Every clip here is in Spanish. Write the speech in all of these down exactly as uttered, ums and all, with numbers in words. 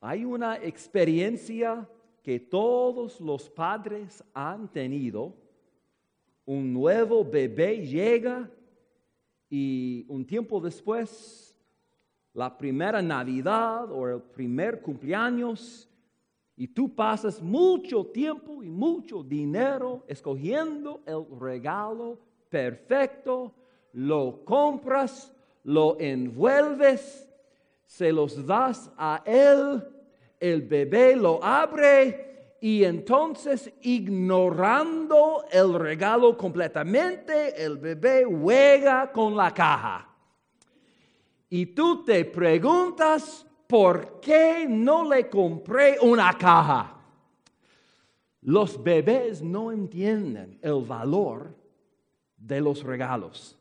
Hay una experiencia que todos los padres han tenido. Un nuevo bebé llega y un tiempo después, la primera Navidad o el primer cumpleaños, y tú pasas mucho tiempo y mucho dinero escogiendo el regalo perfecto, lo compras, lo envuelves, se los das a él, el bebé lo abre y entonces, ignorando el regalo completamente, el bebé juega con la caja. Y tú te preguntas, ¿por qué no le compré una caja? Los bebés no entienden el valor de los regalos.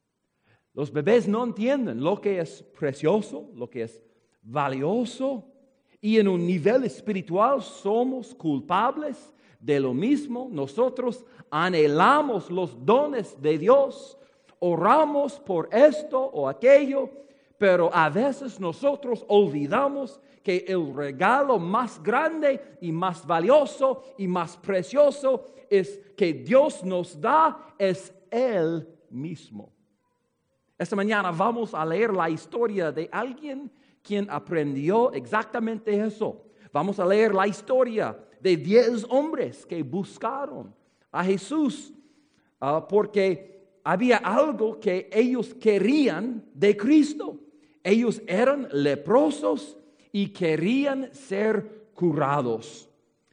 Los bebés no entienden lo que es precioso, lo que es valioso. Y en un nivel espiritual somos culpables de lo mismo. Nosotros anhelamos los dones de Dios, oramos por esto o aquello, pero a veces nosotros olvidamos que el regalo más grande y más valioso y más precioso es que Dios nos da es Él mismo. Esta mañana vamos a leer la historia de alguien quien aprendió exactamente eso. Vamos a leer la historia de diez hombres que buscaron a Jesús uh, porque había algo que ellos querían de Cristo. Ellos eran leprosos y querían ser curados.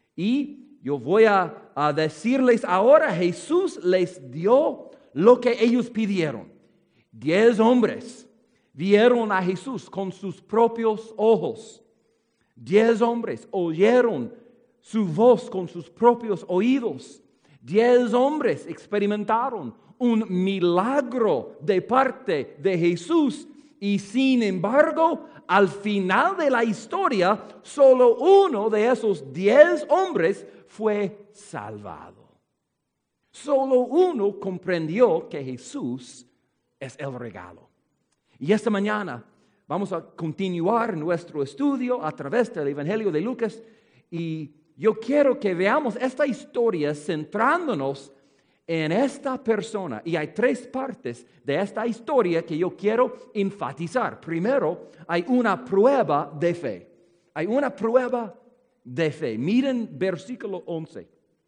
Y yo voy a, a decirles ahora, Jesús les dio lo que ellos pidieron. Diez hombres vieron a Jesús con sus propios ojos. Diez hombres oyeron su voz con sus propios oídos. Diez hombres experimentaron un milagro de parte de Jesús. Y sin embargo, al final de la historia, solo uno de esos diez hombres fue salvado. Solo uno comprendió que Jesús es el regalo. Y esta mañana vamos a continuar nuestro estudio a través del Evangelio de Lucas. Y yo quiero que veamos esta historia centrándonos en esta persona. Y hay tres partes de esta historia que yo quiero enfatizar. Primero, hay una prueba de fe. Hay una prueba de fe. Miren versículo once.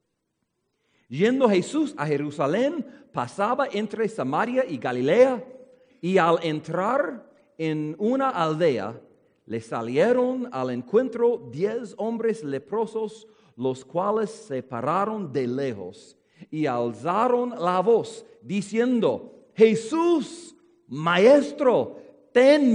Yendo Jesús a Jerusalén, pasaba entre Samaria y Galilea, y al entrar en una aldea, le salieron al encuentro diez hombres leprosos, los cuales se pararon de lejos y alzaron la voz, diciendo: Jesús, Maestro, ten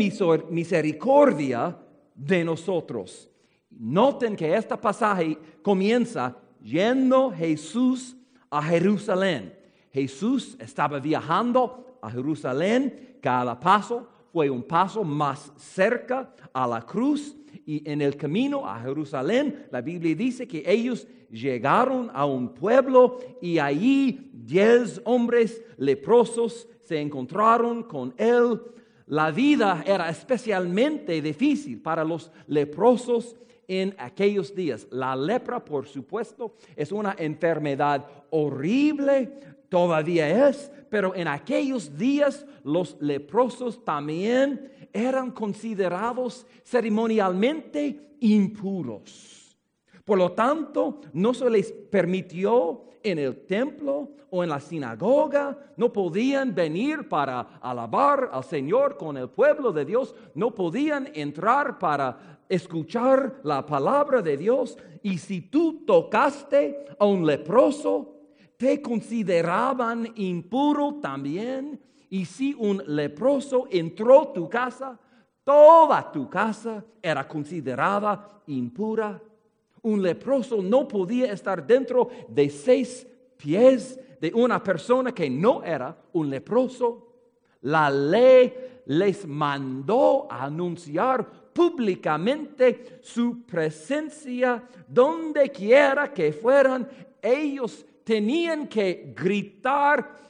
misericordia de nosotros. Noten que este pasaje comienza yendo Jesús a Jerusalén. Jesús estaba viajando a Jerusalén. Cada paso fue un paso más cerca a la cruz. Y en el camino a Jerusalén, la Biblia dice que ellos llegaron a un pueblo y allí diez hombres leprosos se encontraron con él. La vida era especialmente difícil para los leprosos en aquellos días. La lepra, por supuesto, es una enfermedad horrible, todavía es, pero en aquellos días los leprosos también eran considerados ceremonialmente impuros. Por lo tanto, no se les permitió en el templo o en la sinagoga, no podían venir para alabar al Señor con el pueblo de Dios, no podían entrar para escuchar la palabra de Dios. Y si tú tocaste a un leproso, te consideraban impuro también. Y si un leproso entró a tu casa, toda tu casa era considerada impura. Un leproso no podía estar dentro de seis pies de una persona que no era un leproso. La ley les mandó a anunciar públicamente su presencia donde quiera que fueran. Ellos tenían que gritar: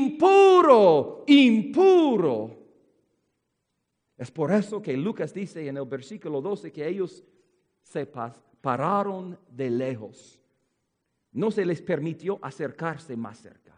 impuro, impuro. Es por eso que Lucas dice en el versículo doce que ellos se pararon de lejos. No se les permitió acercarse más cerca.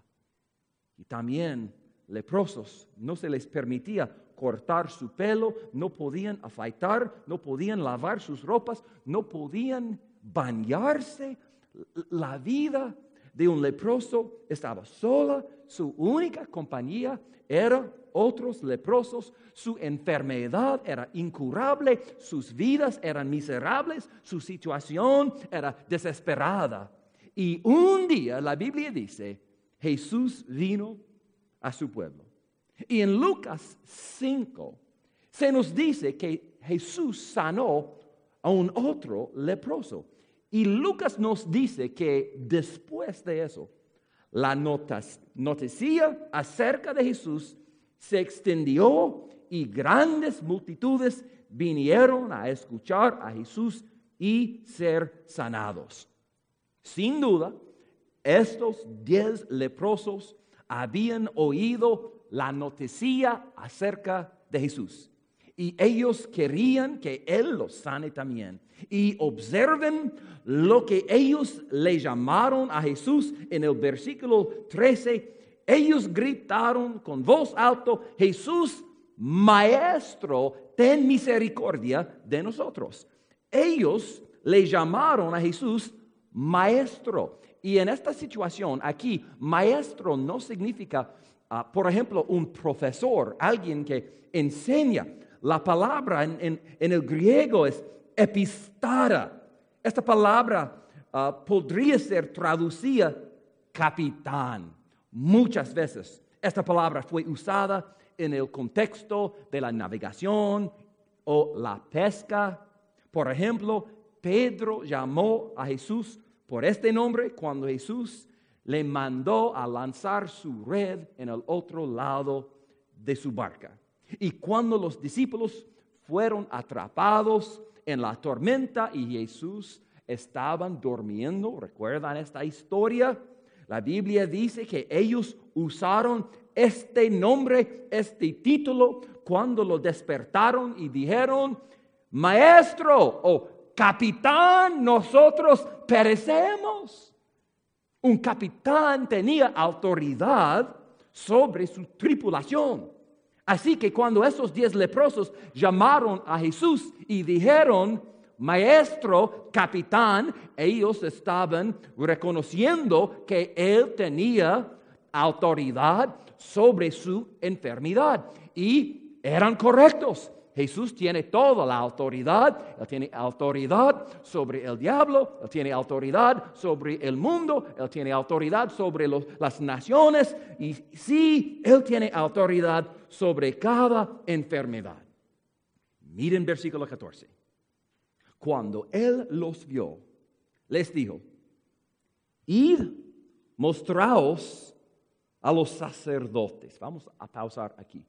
Y también leprosos, no se les permitía cortar su pelo, no podían afeitar, no podían lavar sus ropas, no podían bañarse. La vida de un leproso estaba sola, su única compañía era otros leprosos, su enfermedad era incurable, sus vidas eran miserables, su situación era desesperada. Y un día la Biblia dice, Jesús vino a su pueblo. Y en Lucas cinco se nos dice que Jesús sanó a un otro leproso. Y Lucas nos dice que después de eso, la noticia acerca de Jesús se extendió y grandes multitudes vinieron a escuchar a Jesús y ser sanados. Sin duda, estos diez leprosos habían oído la noticia acerca de Jesús. Y ellos querían que Él los sane también. Y observen lo que ellos le llamaron a Jesús en el versículo trece. Ellos gritaron con voz alta, Jesús, Maestro, ten misericordia de nosotros. Ellos le llamaron a Jesús Maestro. Y en esta situación aquí, maestro no significa, uh, por ejemplo, un profesor, alguien que enseña. La palabra en, en, en el griego es epistara. Esta palabra uh, podría ser traducida capitán. Muchas veces esta palabra fue usada en el contexto de la navegación o la pesca. Por ejemplo, Pedro llamó a Jesús por este nombre cuando Jesús le mandó a lanzar su red en el otro lado de su barca. Y cuando los discípulos fueron atrapados en la tormenta y Jesús estaban durmiendo, ¿recuerdan esta historia? La Biblia dice que ellos usaron este nombre, este título, cuando lo despertaron y dijeron, Maestro o Capitán, nosotros perecemos. Un capitán tenía autoridad sobre su tripulación. Así que cuando esos diez leprosos llamaron a Jesús y dijeron, Maestro, Capitán, ellos estaban reconociendo que Él tenía autoridad sobre su enfermedad. Y eran correctos. Jesús tiene toda la autoridad. Él tiene autoridad sobre el diablo. Él tiene autoridad sobre el mundo. Él tiene autoridad sobre los, las naciones. Y sí, Él tiene autoridad sobre cada enfermedad. Miren versículo catorce. Cuando Él los vio, les dijo, id, mostraos a los sacerdotes. Vamos a pausar aquí.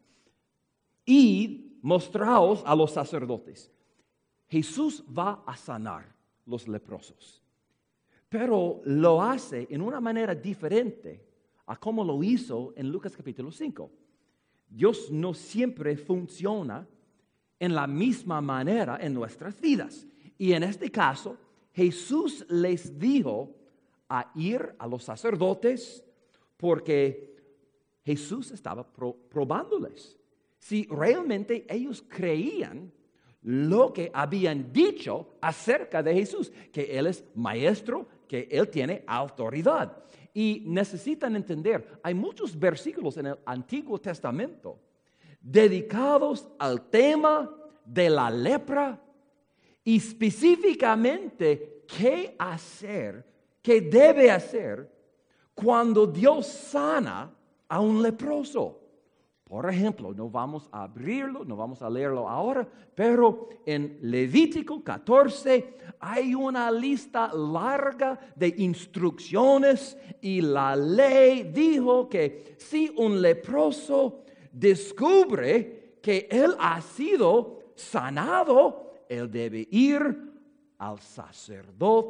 Id, mostraos a los sacerdotes. Jesús va a sanar los leprosos, pero lo hace en una manera diferente a como lo hizo en Lucas capítulo cinco. Dios no siempre funciona en la misma manera en nuestras vidas. Y en este caso, Jesús les dijo a ir a los sacerdotes porque Jesús estaba pro- probándoles. Si realmente ellos creían lo que habían dicho acerca de Jesús, que Él es maestro, que Él tiene autoridad. Y necesitan entender, hay muchos versículos en el Antiguo Testamento dedicados al tema de la lepra y específicamente qué hacer, qué debe hacer cuando Dios sana a un leproso. Por ejemplo, no vamos a abrirlo, no vamos a leerlo ahora, pero en Levítico catorce hay una lista larga de instrucciones y la ley dijo que si un leproso descubre que él ha sido sanado, él debe ir al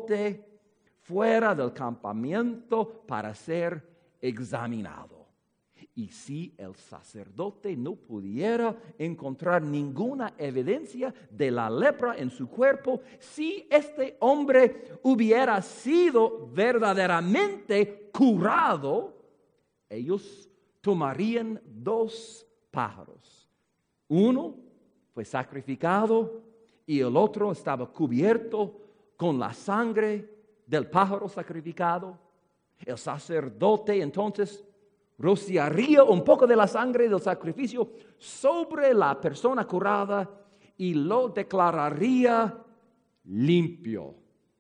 sacerdote fuera del campamento para ser examinado. Y si el sacerdote no pudiera encontrar ninguna evidencia de la lepra en su cuerpo, si este hombre hubiera sido verdaderamente curado, ellos tomarían dos pájaros. Uno fue sacrificado y el otro estaba cubierto con la sangre del pájaro sacrificado. El sacerdote entonces rociaría un poco de la sangre del sacrificio sobre la persona curada y lo declararía limpio.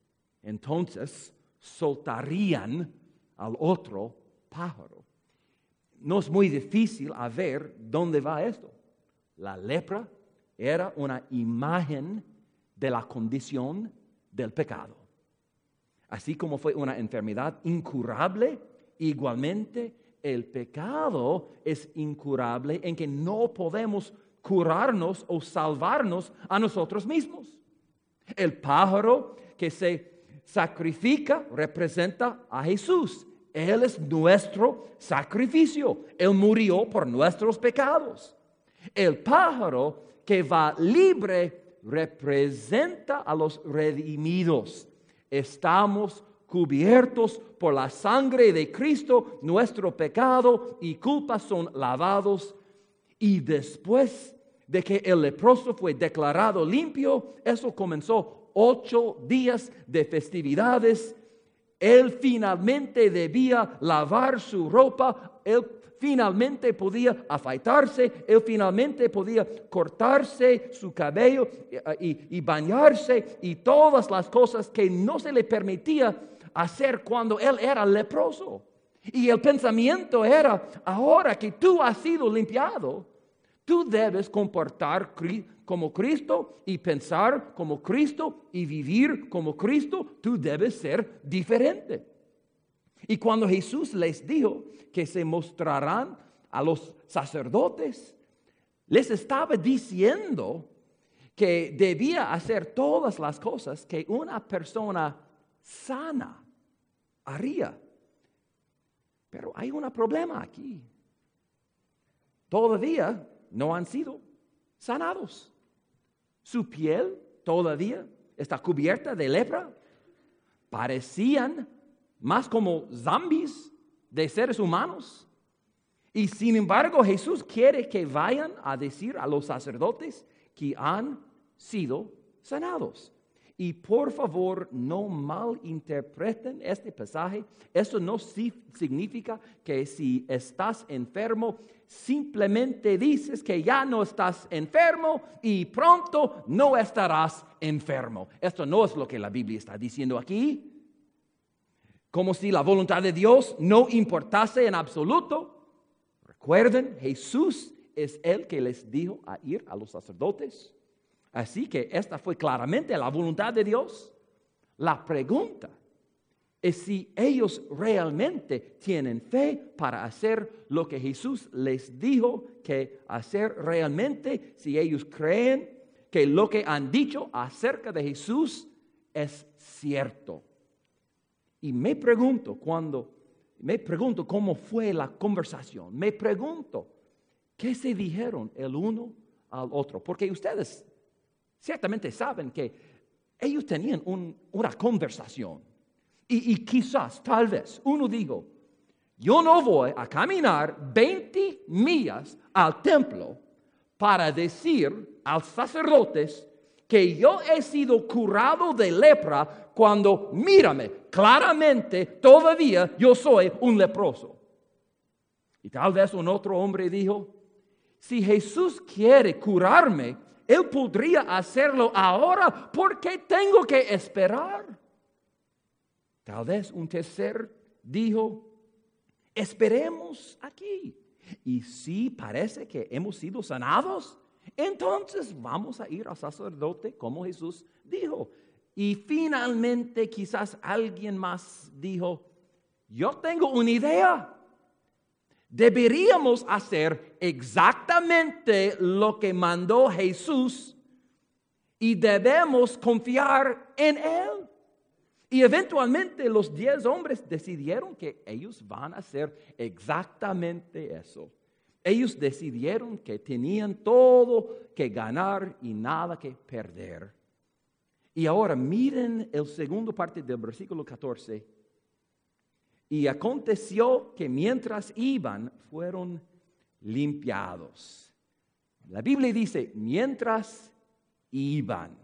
Entonces soltarían al otro pájaro. No es muy difícil a ver dónde va esto. La lepra era una imagen de la condición del pecado. Así como fue una enfermedad incurable, igualmente el pecado es incurable en que no podemos curarnos o salvarnos a nosotros mismos. El pájaro que se sacrifica representa a Jesús. Él es nuestro sacrificio. Él murió por nuestros pecados. El pájaro que va libre representa a los redimidos. Estamos cubiertos por la sangre de Cristo, nuestro pecado y culpa son lavados. Y después de que el leproso fue declarado limpio, eso comenzó ocho días de festividades. Él finalmente debía lavar su ropa, él finalmente podía afeitarse, él finalmente podía cortarse su cabello y, y bañarse y todas las cosas que no se le permitía hacer cuando él era leproso. Y el pensamiento era, ahora que tú has sido limpiado, tú debes comportar como Cristo y pensar como Cristo y vivir como Cristo. Tú debes ser diferente. Y cuando Jesús les dijo que se mostrarán a los sacerdotes, les estaba diciendo que debía hacer todas las cosas que una persona sana haría. Pero hay un problema aquí. Todavía no han sido sanados. Su piel todavía está cubierta de lepra. Parecían más como zombies de seres humanos. Y sin embargo, Jesús quiere que vayan a decir a los sacerdotes que han sido sanados. Y por favor, no malinterpreten este pasaje. Eso no significa que si estás enfermo, simplemente dices que ya no estás enfermo y pronto no estarás enfermo. Esto no es lo que la Biblia está diciendo aquí. Como si la voluntad de Dios no importase en absoluto. Recuerden, Jesús es el que les dijo a ir a los sacerdotes. Así que esta fue claramente la voluntad de Dios. La pregunta es si ellos realmente tienen fe para hacer lo que Jesús les dijo que hacer realmente, si ellos creen que lo que han dicho acerca de Jesús es cierto. Y me pregunto cuando, me pregunto cómo fue la conversación. Me pregunto qué se dijeron el uno al otro. Porque ustedes ciertamente saben que ellos tenían un, una conversación. Y, y quizás, tal vez, uno dijo, yo no voy a caminar veinte millas al templo para decir a los sacerdotes que yo he sido curado de lepra cuando, mírame, claramente todavía yo soy un leproso. Y tal vez un otro hombre dijo, si Jesús quiere curarme, Él podría hacerlo ahora, ¿por qué tengo que esperar? Tal vez un tercer dijo, esperemos aquí. Y si parece que hemos sido sanados, entonces vamos a ir al sacerdote como Jesús dijo. Y finalmente quizás alguien más dijo, yo tengo una idea. Deberíamos hacer exactamente lo que mandó Jesús y debemos confiar en Él. Y eventualmente los diez hombres decidieron que ellos van a hacer exactamente eso. Ellos decidieron que tenían todo que ganar y nada que perder. Y ahora miren el segundo parte del versículo catorce. Y aconteció que mientras iban, fueron limpiados. La Biblia dice, mientras iban.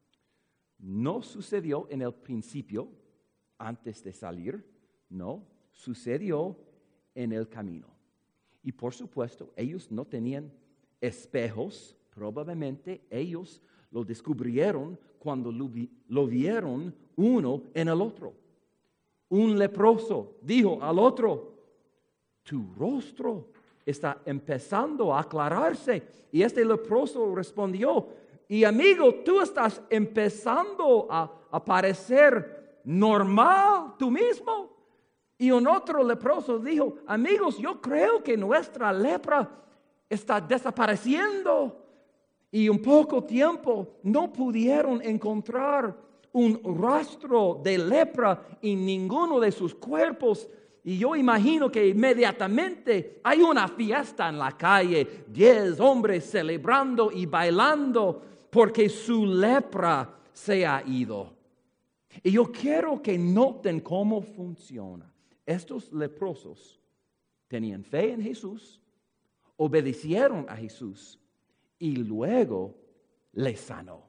No sucedió en el principio, antes de salir, no, sucedió en el camino. Y por supuesto, ellos no tenían espejos, probablemente ellos lo descubrieron cuando lo, vi, lo vieron uno en el otro. Un leproso dijo al otro, tu rostro está empezando a aclararse. Y este leproso respondió, y amigo, tú estás empezando a, a parecer normal tú mismo. Y un otro leproso dijo, amigos, yo creo que nuestra lepra está desapareciendo. Y en poco tiempo no pudieron encontrar un rastro de lepra en ninguno de sus cuerpos. Y yo imagino que inmediatamente hay una fiesta en la calle, diez hombres celebrando y bailando porque su lepra se ha ido. Y yo quiero que noten cómo funciona. Estos leprosos tenían fe en Jesús, obedecieron a Jesús y luego les sanó.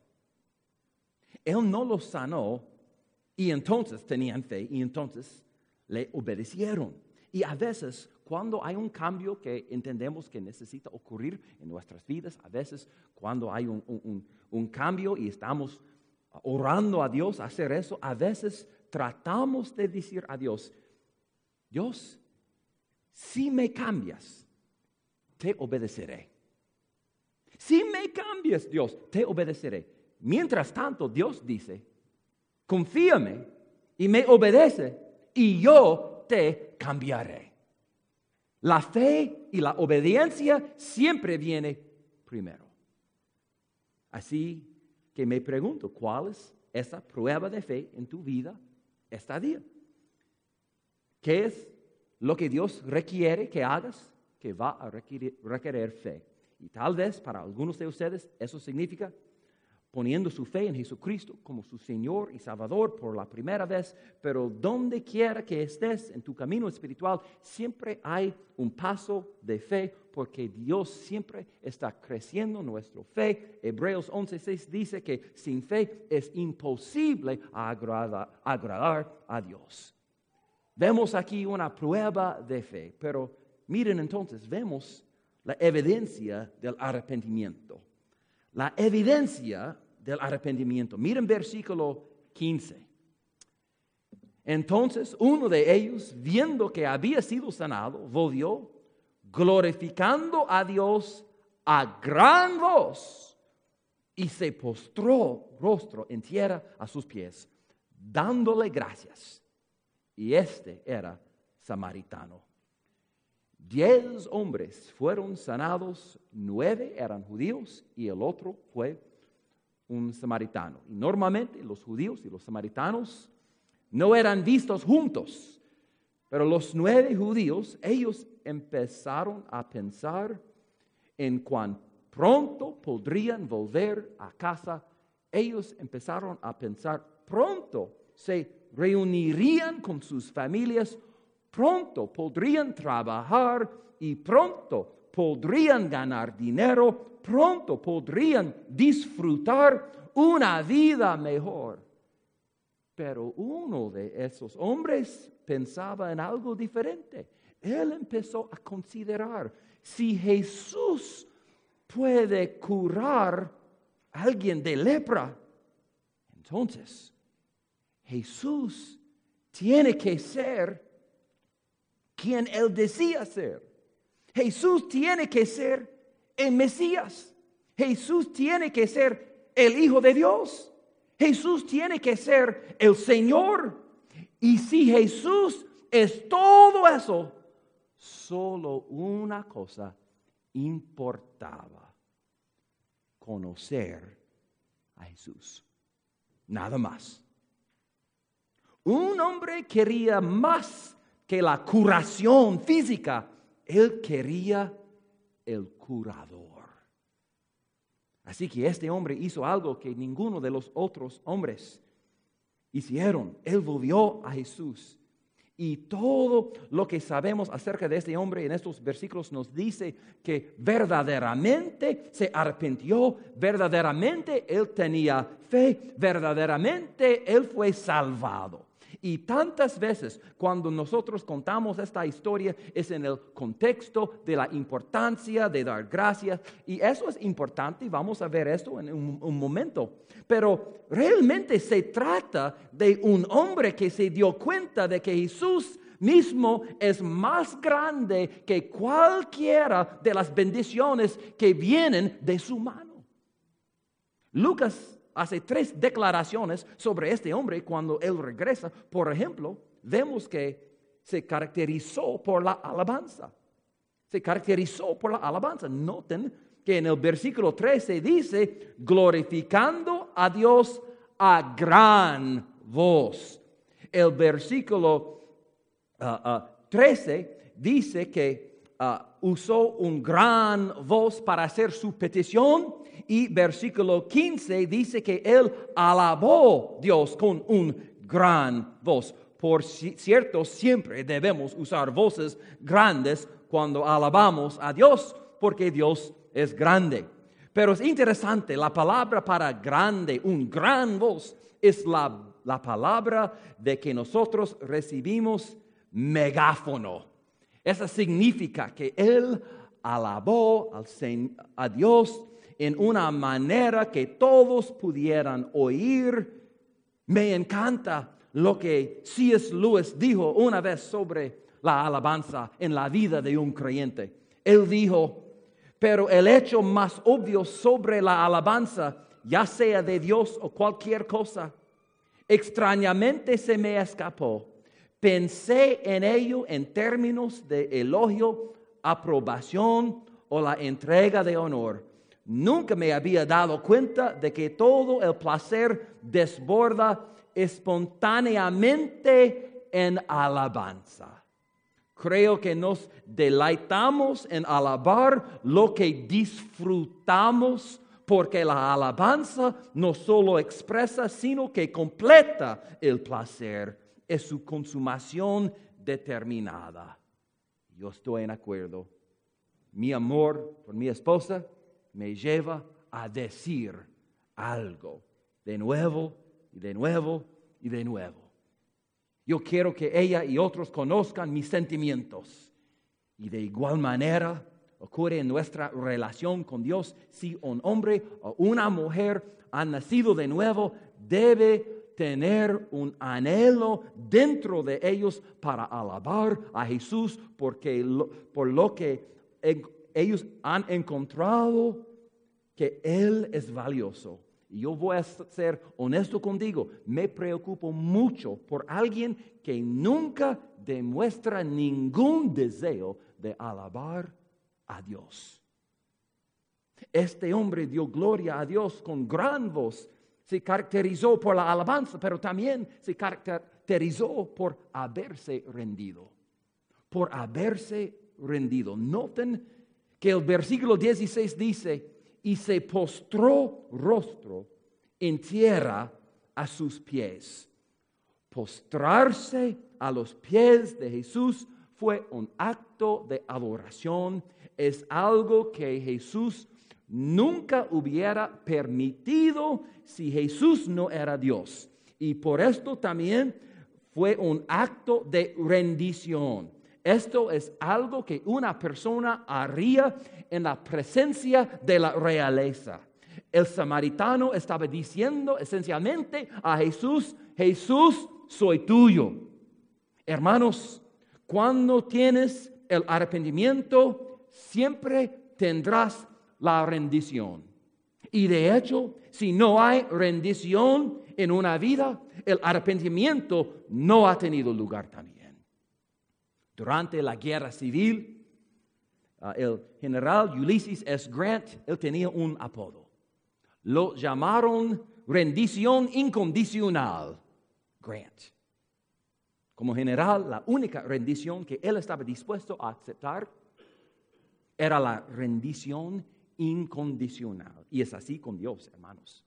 Él no los sanó y entonces tenían fe y entonces le obedecieron. Y a veces cuando hay un cambio que entendemos que necesita ocurrir en nuestras vidas, a veces cuando hay un, un, un cambio y estamos orando a Dios a hacer eso, a veces tratamos de decir a Dios, Dios, si me cambias, te obedeceré. Si me cambias, Dios, te obedeceré. Mientras tanto, Dios dice, confíame y me obedece y yo te cambiaré. La fe y la obediencia siempre viene primero. Así que me pregunto, ¿cuál es esa prueba de fe en tu vida este día? ¿Qué es lo que Dios requiere que hagas? Que va a requerir, requerir fe. Y tal vez para algunos de ustedes eso significa poniendo su fe en Jesucristo como su Señor y Salvador por la primera vez, pero donde quiera que estés en tu camino espiritual, siempre hay un paso de fe, porque Dios siempre está creciendo nuestra fe. Hebreos once seis dice que sin fe es imposible agradar, agradar a Dios. Vemos aquí una prueba de fe, pero miren entonces, vemos la evidencia del arrepentimiento. La evidencia del arrepentimiento. Miren versículo quince. Entonces uno de ellos, viendo que había sido sanado, volvió, glorificando a Dios a gran voz, y se postró rostro en tierra a sus pies, dándole gracias. Y este era samaritano. Diez hombres fueron sanados, nueve eran judíos y el otro fue un samaritano. Y normalmente los judíos y los samaritanos no eran vistos juntos, pero los nueve judíos, ellos empezaron a pensar en cuán pronto podrían volver a casa. Ellos empezaron a pensar, pronto se reunirían con sus familias, pronto podrían trabajar y pronto podrían ganar dinero, pronto podrían disfrutar una vida mejor. Pero uno de esos hombres pensaba en algo diferente. Él empezó a considerar, si Jesús puede curar a alguien de lepra, entonces Jesús tiene que ser quien Él decía ser. Jesús tiene que ser el Mesías. Jesús tiene que ser el Hijo de Dios. Jesús tiene que ser el Señor. Y si Jesús es todo eso, solo una cosa importaba: conocer a Jesús. Nada más. Un hombre quería más que la curación física. Él quería el curador. Así que este hombre hizo algo que ninguno de los otros hombres hicieron. Él volvió a Jesús. Y todo lo que sabemos acerca de este hombre en estos versículos nos dice que verdaderamente se arrepintió, verdaderamente él tenía fe, verdaderamente él fue salvado. Y tantas veces cuando nosotros contamos esta historia es en el contexto de la importancia de dar gracias. Y eso es importante y vamos a ver esto en un, un momento. Pero realmente se trata de un hombre que se dio cuenta de que Jesús mismo es más grande que cualquiera de las bendiciones que vienen de su mano. Lucas hace tres declaraciones sobre este hombre cuando él regresa. Por ejemplo, vemos que se caracterizó por la alabanza. Se caracterizó por la alabanza. Noten que en el versículo trece dice, glorificando a Dios a gran voz. El versículo uh, uh, trece dice que uh, usó un gran voz para hacer su petición. Y versículo quince dice que él alabó a Dios con un gran voz. Por cierto, siempre debemos usar voces grandes cuando alabamos a Dios, porque Dios es grande. Pero es interesante, la palabra para grande, un gran voz, es la, la palabra de que nosotros recibimos megáfono. Eso significa que él alabó al, a Dios en una manera que todos pudieran oír. Me encanta lo que C S Lewis dijo una vez sobre la alabanza en la vida de un creyente. Él dijo, pero el hecho más obvio sobre la alabanza, ya sea de Dios o cualquier cosa, extrañamente se me escapó. Pensé en ello en términos de elogio, aprobación o la entrega de honor. Nunca me había dado cuenta de que todo el placer desborda espontáneamente en alabanza. Creo que nos deleitamos en alabar lo que disfrutamos, porque la alabanza no solo expresa, sino que completa el placer. Es su consumación determinada. Yo estoy en acuerdo. Mi amor por mi esposa me lleva a decir algo de nuevo y de nuevo y de nuevo. Yo quiero que ella y otros conozcan mis sentimientos. Y de igual manera ocurre en nuestra relación con Dios. Si un hombre o una mujer han nacido de nuevo, debe tener un anhelo dentro de ellos para alabar a Jesús, porque lo, por lo que en, ellos han encontrado que Él es valioso. Y yo voy a ser honesto contigo, me preocupo mucho por alguien que nunca demuestra ningún deseo de alabar a Dios. Este hombre dio gloria a Dios con gran voz. Se caracterizó por la alabanza, pero también se caracterizó por haberse rendido. Por haberse rendido. Noten que el versículo dieciséis dice, y se postró rostro en tierra a sus pies. Postrarse a los pies de Jesús fue un acto de adoración. Es algo que Jesús nunca hubiera permitido si Jesús no era Dios. Y por esto también fue un acto de rendición. Esto es algo que una persona haría en la presencia de la realeza. El samaritano estaba diciendo esencialmente a Jesús, Jesús, soy tuyo. Hermanos, cuando tienes el arrepentimiento, siempre tendrás la rendición. Y de hecho, si no hay rendición en una vida, el arrepentimiento no ha tenido lugar también. Durante la guerra civil, uh, el general Ulysses S. Grant, él tenía un apodo. Lo llamaron rendición incondicional Grant. Como general, la única rendición que él estaba dispuesto a aceptar era la rendición incondicional. Y es así con Dios, hermanos.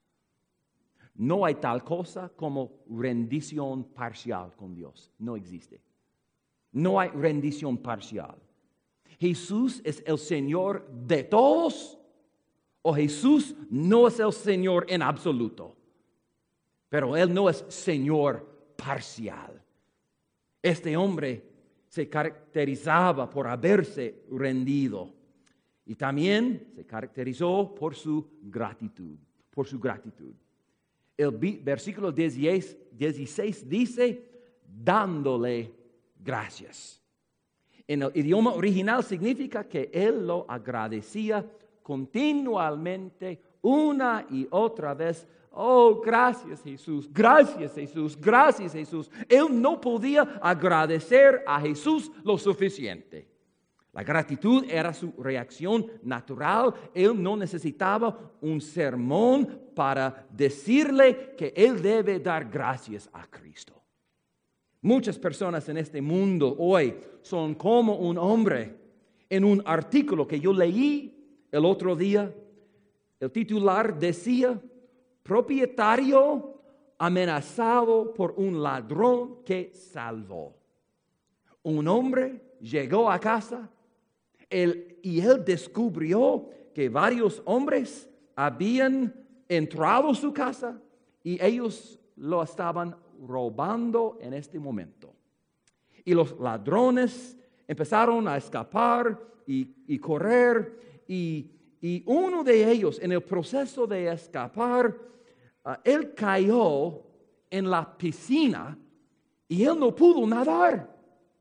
No hay tal cosa como rendición parcial con Dios. No existe. No hay rendición parcial. Jesús es el Señor de todos o Jesús no es el Señor en absoluto. Pero Él no es Señor parcial. Este hombre se caracterizaba por haberse rendido y también se caracterizó por su gratitud, por su gratitud. El versículo dieciséis dice, dándole gracias. En el idioma original significa que él lo agradecía continuamente, una y otra vez. Oh, gracias Jesús, gracias Jesús, gracias Jesús. Él no podía agradecer a Jesús lo suficiente. La gratitud era su reacción natural. Él no necesitaba un sermón para decirle que él debe dar gracias a Cristo. Muchas personas en este mundo hoy son como un hombre. En un artículo que yo leí el otro día, el titular decía, propietario amenazado por un ladrón que salvó. Un hombre llegó a casa él, y él descubrió que varios hombres habían entrado a su casa y ellos lo estaban robando en este momento. Y los ladrones empezaron a escapar y, y correr y, y uno de ellos en el proceso de escapar, uh, él cayó en la piscina y él no pudo nadar.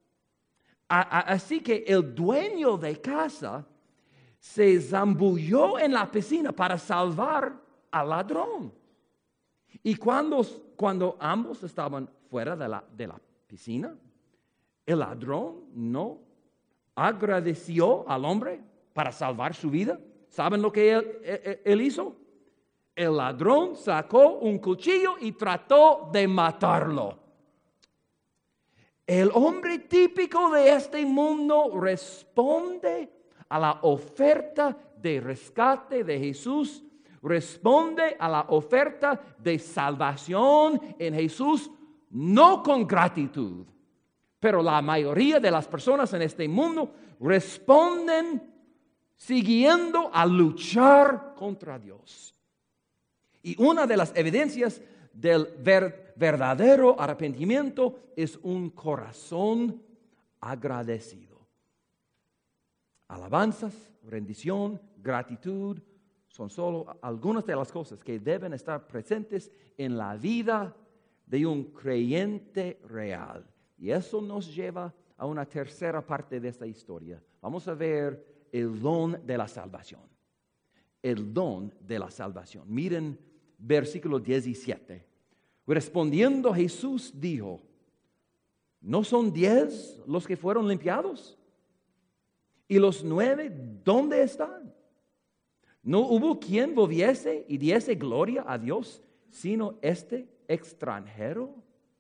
A, a, así que el dueño de casa se zambulló en la piscina para salvar al ladrón. Y cuando, cuando ambos estaban fuera de la, de la piscina, el ladrón no agradeció al hombre para salvar su vida. ¿Saben lo que él, él, él hizo? El ladrón sacó un cuchillo y trató de matarlo. El hombre típico de este mundo responde a la oferta de rescate de Jesús, responde a la oferta de salvación en Jesús, no con gratitud. Pero la mayoría de las personas en este mundo responden siguiendo a luchar contra Dios. Y una de las evidencias del ver, verdadero arrepentimiento es un corazón agradecido. Alabanzas, rendición, gratitud son solo algunas de las cosas que deben estar presentes en la vida de un creyente real. Y eso nos lleva a una tercera parte de esta historia. Vamos a ver el don de la salvación. El don de la salvación. Miren versículo diecisiete. Respondiendo Jesús dijo, ¿no son diez los que fueron limpiados? ¿Y los nueve dónde están? ¿No hubo quien volviese y diese gloria a Dios, sino este extranjero?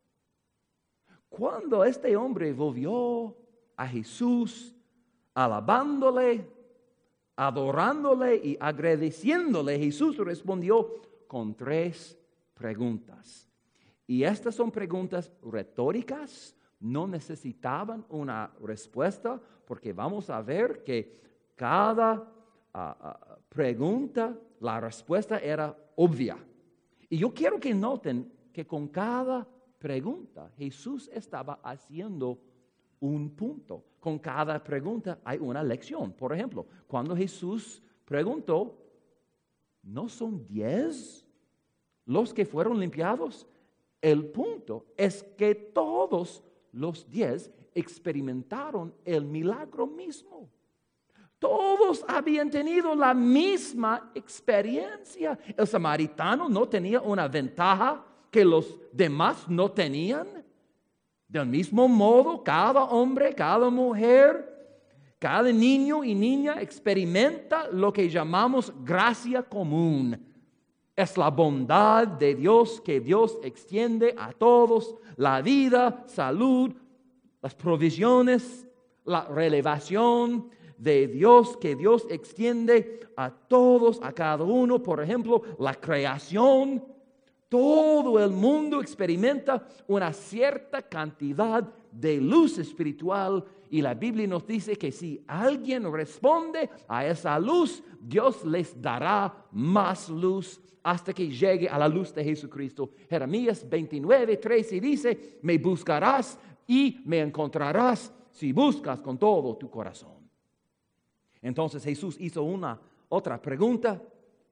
Cuando este hombre volvió a Jesús, alabándole, adorándole y agradeciéndole, Jesús respondió con tres preguntas. Y estas son preguntas retóricas, no necesitaban una respuesta, porque vamos a ver que cada uh, uh, pregunta, la respuesta era obvia. Y yo quiero que noten que con cada pregunta Jesús estaba haciendo un punto. Con cada pregunta hay una lección. Por ejemplo, cuando Jesús preguntó, ¿no son diez los que fueron limpiados? El punto es que todos los diez experimentaron el milagro mismo. Todos habían tenido la misma experiencia. El samaritano no tenía una ventaja que los demás no tenían. Del mismo modo, cada hombre, cada mujer, cada niño y niña experimenta lo que llamamos gracia común. Es la bondad de Dios que Dios extiende a todos, la vida, salud, las provisiones, la revelación de Dios que Dios extiende a todos, a cada uno. Por ejemplo, la creación. Todo el mundo experimenta una cierta cantidad de luz espiritual y la Biblia nos dice que si alguien responde a esa luz, Dios les dará más luz hasta que llegue a la luz de Jesucristo. Jeremías veintinueve, trece dice, me buscarás y me encontrarás si buscas con todo tu corazón. Entonces Jesús hizo una otra pregunta.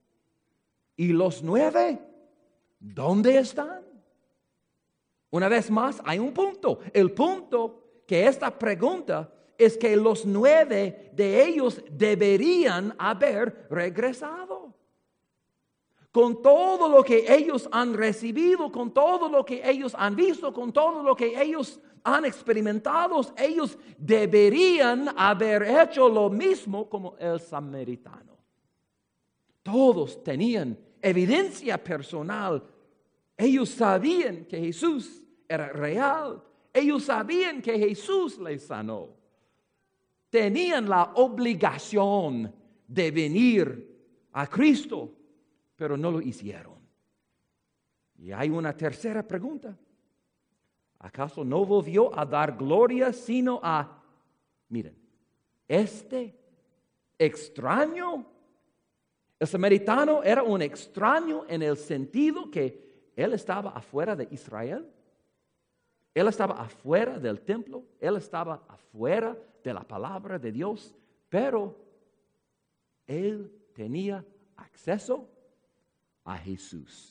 ¿Y los nueve? ¿Dónde están? Una vez más, hay un punto. El punto que esta pregunta es que los nueve de ellos deberían haber regresado. Con todo lo que ellos han recibido, con todo lo que ellos han visto, con todo lo que ellos han experimentado, ellos deberían haber hecho lo mismo como el samaritano. Todos tenían evidencia personal. Ellos sabían que Jesús era real. Ellos sabían que Jesús les sanó. Tenían la obligación de venir a Cristo, pero no lo hicieron. Y hay una tercera pregunta. ¿Acaso no volvió a dar gloria sino a, miren, este extraño? El samaritano era un extraño en el sentido que él estaba afuera de Israel. Él estaba afuera del templo. Él estaba afuera de la palabra de Dios. Pero él tenía acceso a Jesús.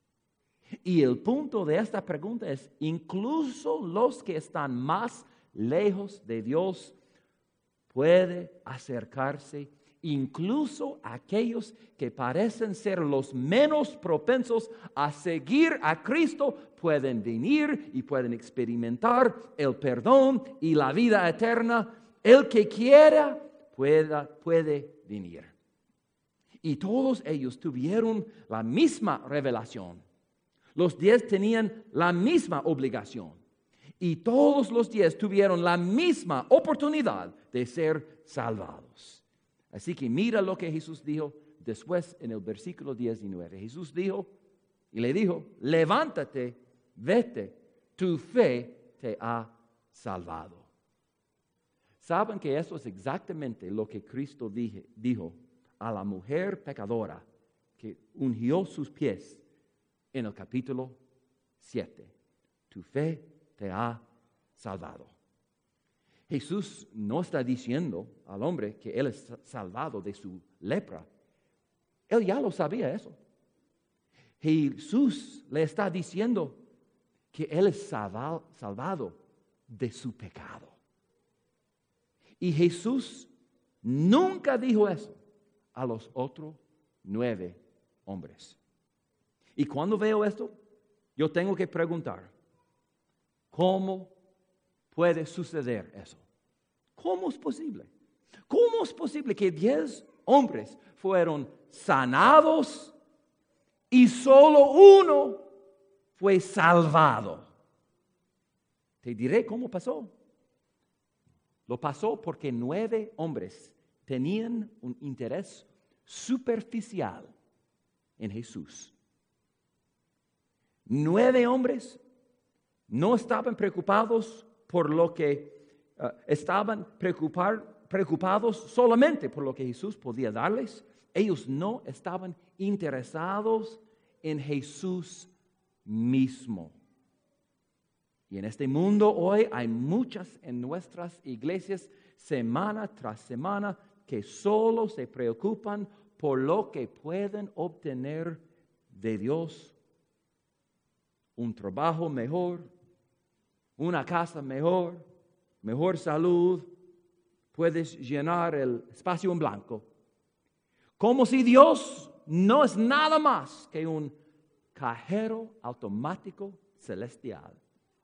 Y el punto de esta pregunta es, incluso los que están más lejos de Dios pueden acercarse. Incluso aquellos que parecen ser los menos propensos a seguir a Cristo pueden venir y pueden experimentar el perdón y la vida eterna. El que quiera pueda, puede venir. Y todos ellos tuvieron la misma revelación. Los diez tenían la misma obligación. Y todos los diez tuvieron la misma oportunidad de ser salvados. Así que mira lo que Jesús dijo después en el versículo diecinueve. Jesús dijo y le dijo, levántate, vete, tu fe te ha salvado. ¿Saben que eso es exactamente lo que Cristo dije, dijo a la mujer pecadora que ungió sus pies en el capítulo siete? Tu fe te ha salvado. Jesús no está diciendo al hombre que él es salvado de su lepra. Él ya lo sabía eso. Jesús le está diciendo que él es salvado, salvado de su pecado. Y Jesús nunca dijo eso a los otros nueve hombres. Y cuando veo esto, yo tengo que preguntar, ¿cómo puede suceder eso? ¿Cómo es posible? ¿Cómo es posible que diez hombres fueron sanados y solo uno fue salvado? Te diré cómo pasó. Lo pasó porque nueve hombres tenían un interés superficial en Jesús. Nueve hombres no estaban preocupados por lo que uh, estaban preocupar, preocupados solamente por lo que Jesús podía darles. Ellos no estaban interesados en Jesús mismo. Y en este mundo hoy hay muchas en nuestras iglesias, semana tras semana, que solo se preocupan por lo que pueden obtener de Dios. Un trabajo mejor, una casa mejor, mejor salud, puedes llenar el espacio en blanco. Como si Dios no es nada más que un cajero automático celestial.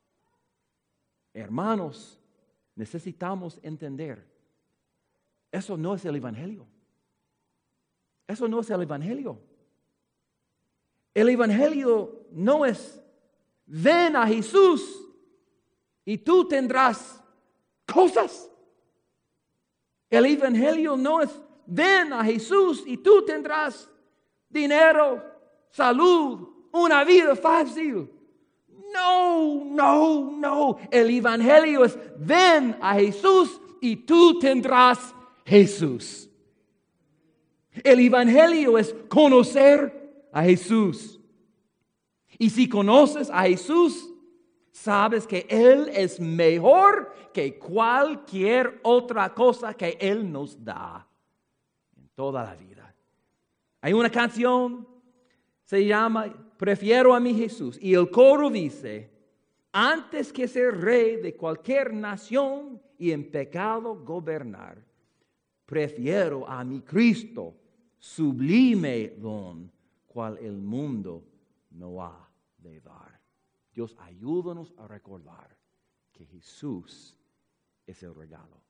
Hermanos, necesitamos entender, eso no es el Evangelio. Eso no es el Evangelio. El Evangelio no es ven a Jesús y tú tendrás cosas. El Evangelio no es ven a Jesús y tú tendrás dinero, salud, una vida fácil. No, no, no. El Evangelio es ven a Jesús y tú tendrás Jesús. El Evangelio es conocer a Jesús. Y si conoces a Jesús, sabes que Él es mejor que cualquier otra cosa que Él nos da en toda la vida. Hay una canción, se llama Prefiero a mi Jesús. Y el coro dice, antes que ser rey de cualquier nación y en pecado gobernar, prefiero a mi Cristo, sublime don, cual el mundo no ha de dar. Dios, ayúdanos a recordar que Jesús es el regalo.